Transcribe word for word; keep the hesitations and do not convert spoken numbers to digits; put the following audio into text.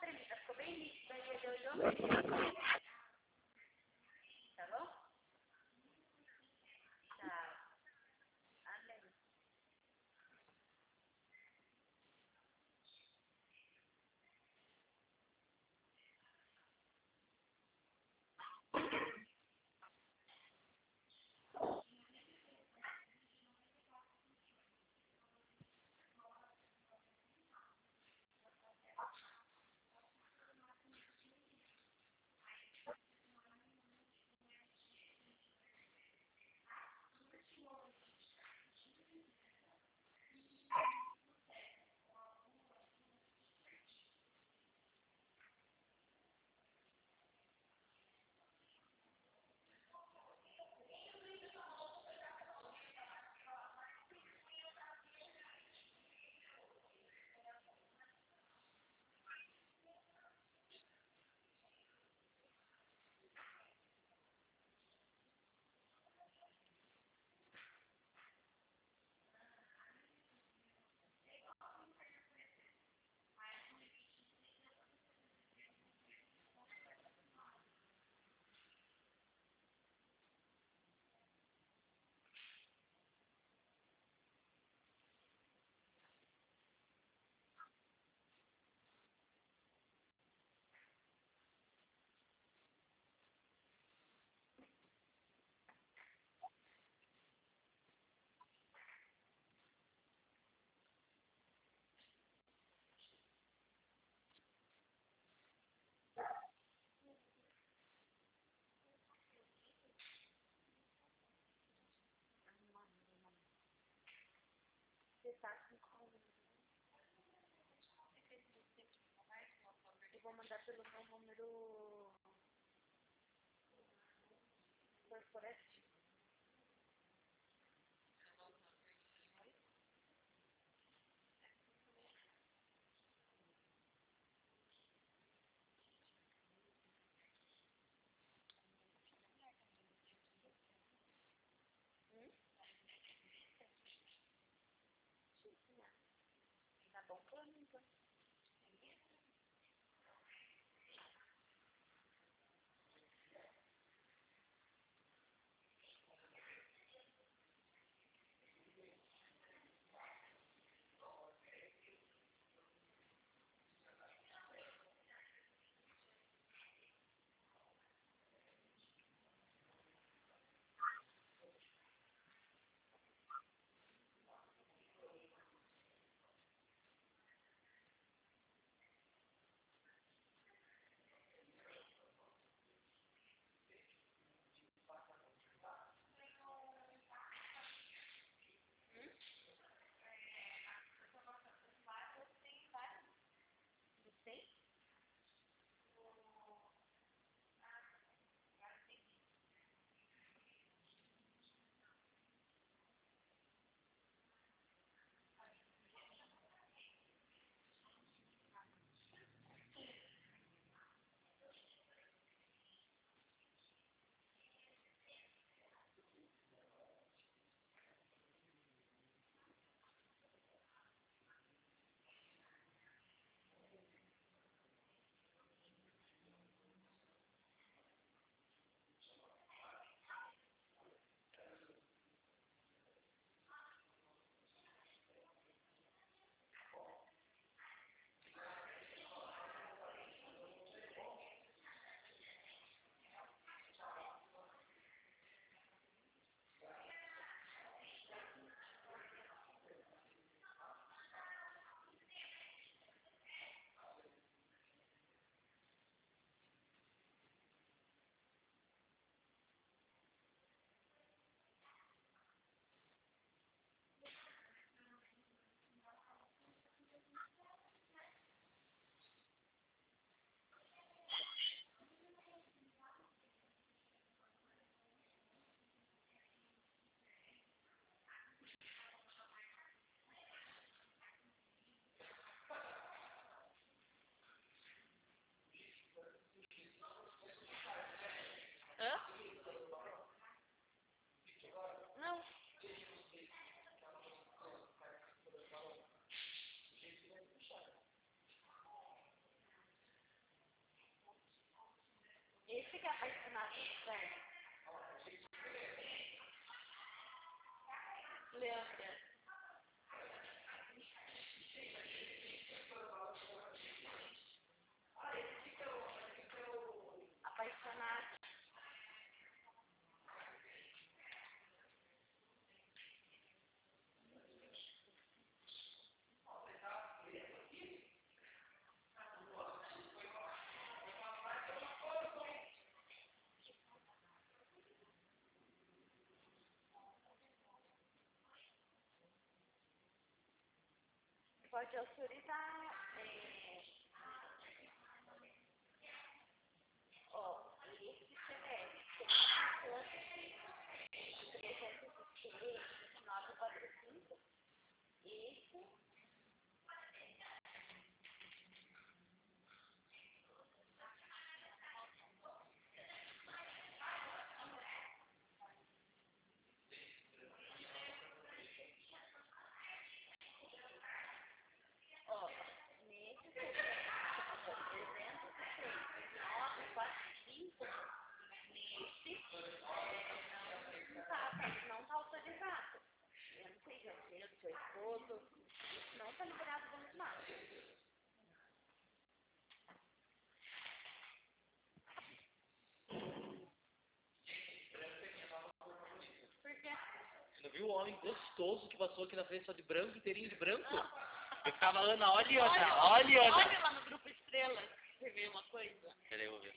Thalita? Ficou bem nítido aí, ele olhou. Tá bom? Tchau. Amém. Você tá com como? Eu vou mandar pelo meu número corporativo. Hum? Tá bom pra mim, então. apaixonado, velho. Leandra. Apaixonado. Pode autorizar. É... Ó, esse C D F tem trezentos e seis, nove quatro cinco. Esse. Ó, nesse C D F trezentos e seis, nove quatro cinco. Nesse. É, não tá, tá, não tá autorizado. Eu não sei se é seu, do seu esposo. Não tá liberado vamos lá. Por quê? Você não viu o homem gostoso que passou aqui na frente só de branco, inteirinho de branco? Eu ficava, Ana, olha, Ana, olha, Ana. Olha lá no grupo Estrelas, você vê uma coisa. Peraí, eu vou ver.